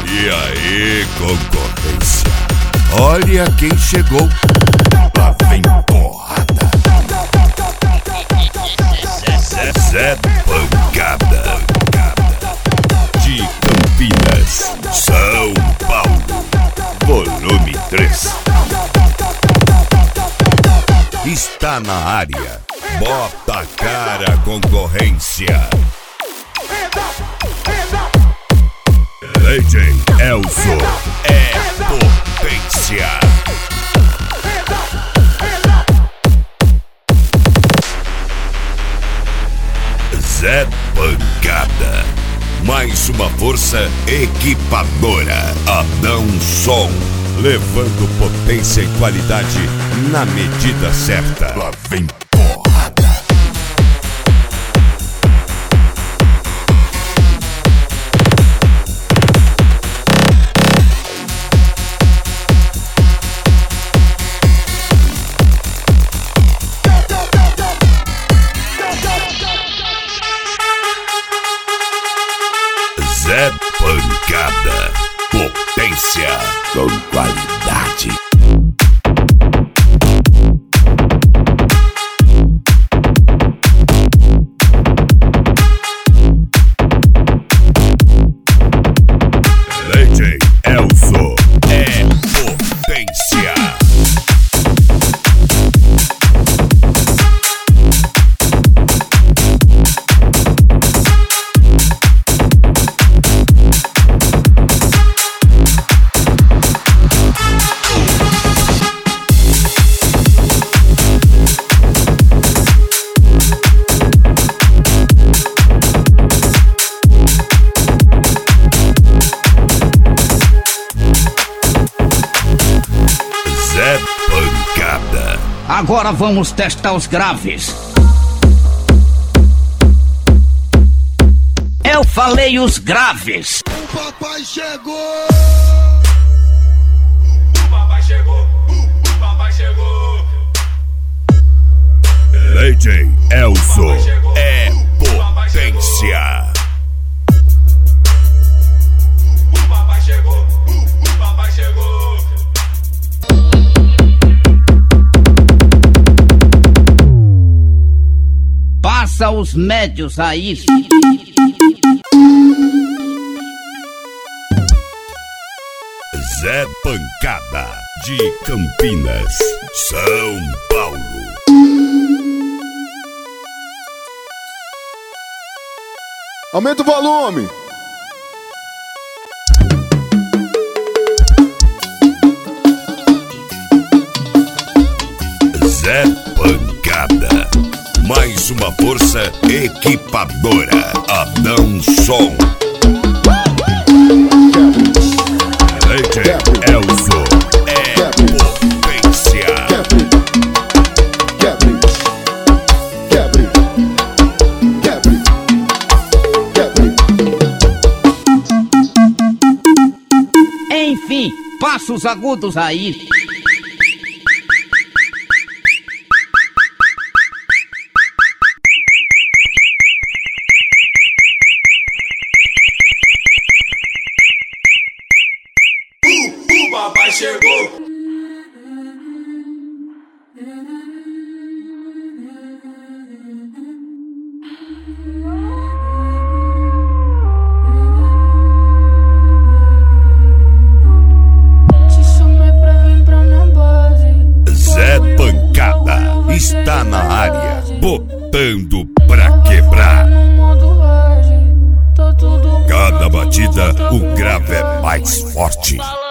E aí, concorrência? Olha quem chegou. Lá vem porrada. Zé Pancada. De Campinas, São Paulo. Volume 3. Está na área. Bota a cara, concorrência. DJ Elzo é potência. Zé Pancada, mais uma força equipadora. Adão Som, levando potência e qualidade na medida certa. Lá vem porrada. Zé Pancada, potência com qualidade. DJ Elzo é potência. Zé Pancada. Agora vamos testar os graves. Eu falei os graves. O papai chegou. O papai chegou. O papai chegou. DJ Elzo é potência. O papai chegou. O papai chegou. Passa os médios aí. Zé Pancada, de Campinas, São Paulo. Aumenta o volume. Zé Pancada, mais uma força equipadora. Adão Som. DJ Elzo é potência. Enfim, passa os agudos aí. O papai chegou. Te chamei pra vir pra minha base. Zé Pancada está na área, botando pra quebrar. No modo hard, tá tudo Cada batida, o grave é mais forte.